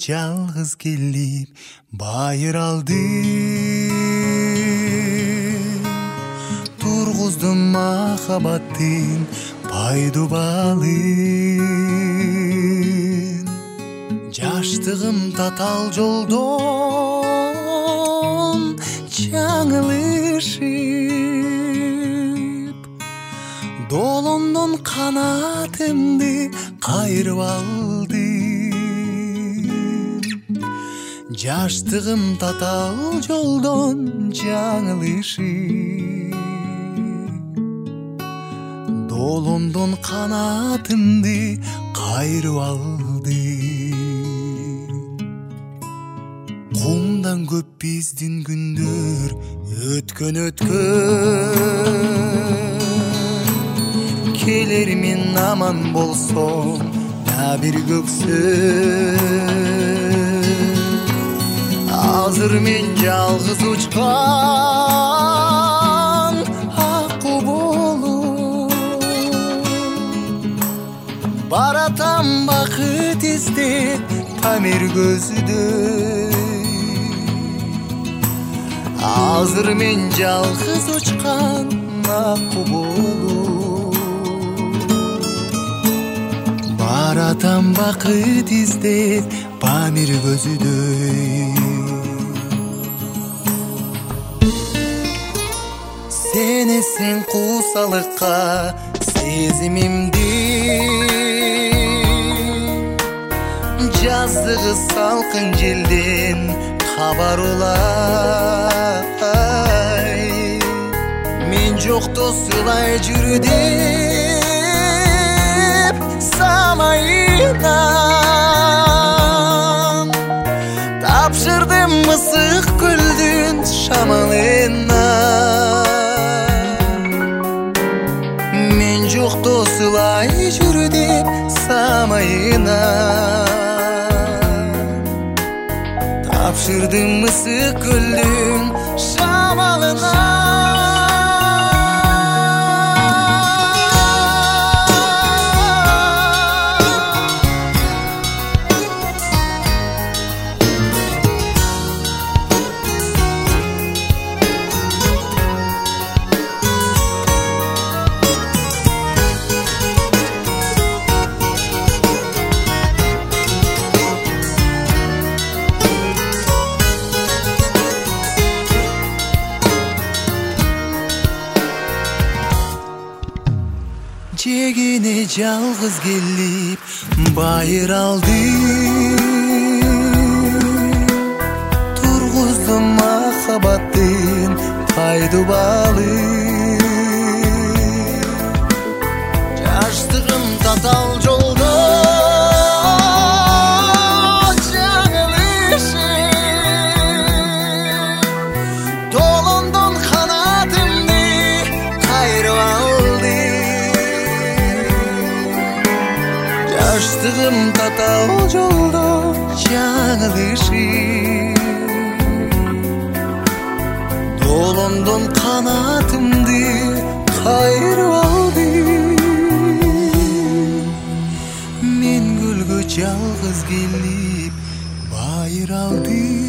жалгыз келип байыр алды. Тургуздум махабаттын пайдубалын. Жаштыгым татал жолдон жаңылышып, долондон канатымды кайрып алды. Жаштыгым татал жолдон жаңылышып, долондон канатымды кайрып алды. Кумдан көп биздин күндөр өткөн. Келер мен аман болсом да бир көксөп. Азыр мен жалгыз учкан акку болуп, баратам бакыт издеп тамир көзүдөй. Азыр мен жалгыз учкан акку болуп, баратам бакыт издеп памир көзүдөй. Сенесең куусалыкка сезимимди, жаздыгы салкын желден хабар улай. Мен жокто сылай жүрү деп самайынан тапшырдым мысык көлдүн шамалына. Мен жокто сылай жүрү деп самайынан тапшырдым мысык көлдүн шамалына. Жегине жалгыз келип байыр алды. Тургуздум махабаттын пайдубалын. Жаштыгым татал жолдо жаңылышып, долондон канатымды кайрып алды. Жаштыгым татал жолдо жаңылышып, долондон канатымды кайрып алды. Мен көлгө жалгыз келип байыр алды.